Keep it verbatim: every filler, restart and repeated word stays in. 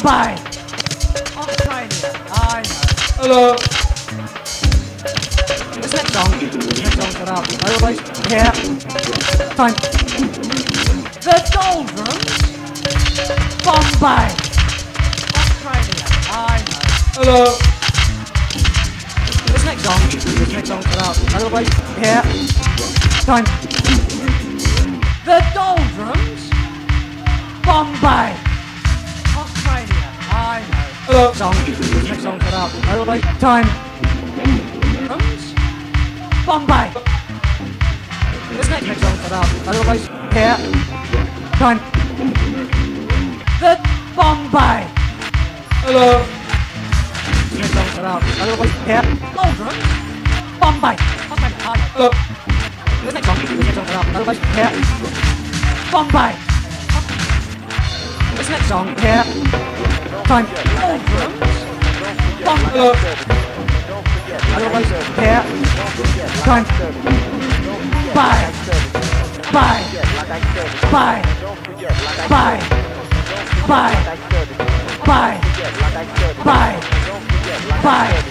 Bombay. Australia. I know. Hello. This next song, this next song's got out. Everybody, here. Time. The Doldrums. Bombay. Australia. I know. Hello. This next song, this next song's got out. Everybody, here. Time. The Doldrums. Bombay. Australia. I know. Hello. Song, this next song's got out. Everybody, time. Drums. Bombay. This next next song's got out. Everybody, here. Time. The Bombay. Hello. This next song's got out. Everybody, here. Doldrums. Bombay. Australia. I know. Hello. This next song, this next song's got out. Everybody, here. Bombay. This next song, here. Time. Doldrums. Bombay. Hello. Everybody, here. Time. Bye. Bye. Bye. Bye. Bye. Bye. Bye. Bye.